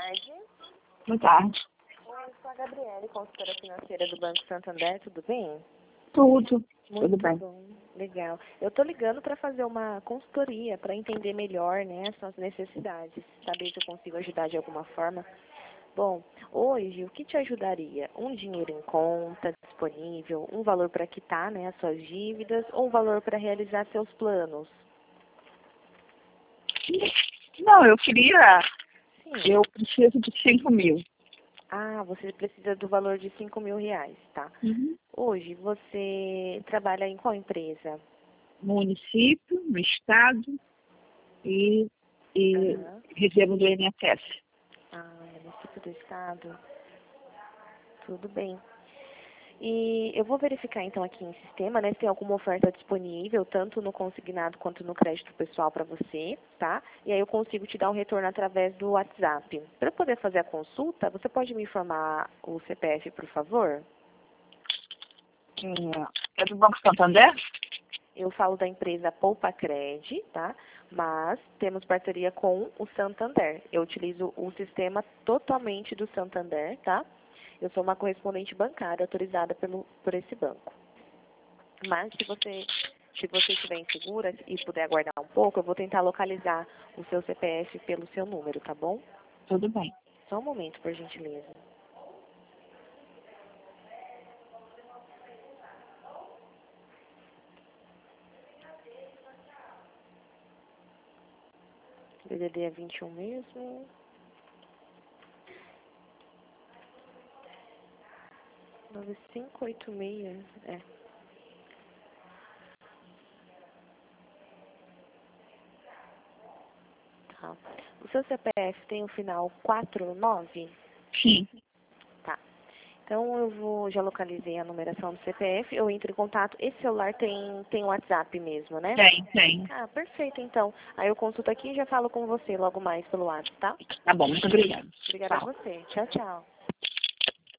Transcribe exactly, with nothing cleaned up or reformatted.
tarde. Boa tarde. Oi, eu sou a Gabriele, consultora financeira do Banco Santander, tudo bem? Tudo. Muito Tudo bem. bom, legal. Eu estou ligando para fazer uma consultoria, para entender melhor, né, as suas necessidades, saber se eu consigo ajudar de alguma forma. Bom, hoje, o que te ajudaria? Um dinheiro em conta disponível, um valor para quitar, né, as suas dívidas, ou um valor para realizar seus planos? Não, eu queria... Sim. Eu preciso de cinco mil. Ah, você precisa do valor de cinco mil reais, tá? Uhum. Hoje, você trabalha em qual empresa? No município, no estado e, e Aham. recebo do I N S S. Ah, município do estado. Tudo bem. E eu vou verificar então aqui em sistema, né, se tem alguma oferta disponível, tanto no consignado quanto no crédito pessoal para você, tá? E aí eu consigo te dar um retorno através do WhatsApp. Para eu poder fazer a consulta, você pode me informar o C P F, por favor? É, é do Banco Santander? Eu falo da empresa Poupacred, tá? Mas temos parceria com o Santander. Eu utilizo o sistema totalmente do Santander, tá? Eu sou uma correspondente bancária autorizada pelo, por esse banco. Mas se você, se você estiver insegura e puder aguardar um pouco, eu vou tentar localizar o seu C P F pelo seu número, tá bom? Tudo bem. Só um momento, por gentileza. D D D é vinte e um mesmo. nove cinco oito seis, é. Tá. O seu C P F tem o final quatro nove? Sim. Tá. Então eu vou, já localizei a numeração do C P F, eu entro em contato. Esse celular tem, tem WhatsApp mesmo, né? Tem, tem. Ah, perfeito então. Aí eu consulto aqui e já falo com você logo mais pelo WhatsApp, tá? Tá bom, muito obrigada. Obrigada a Tchau. você. Tchau, tchau.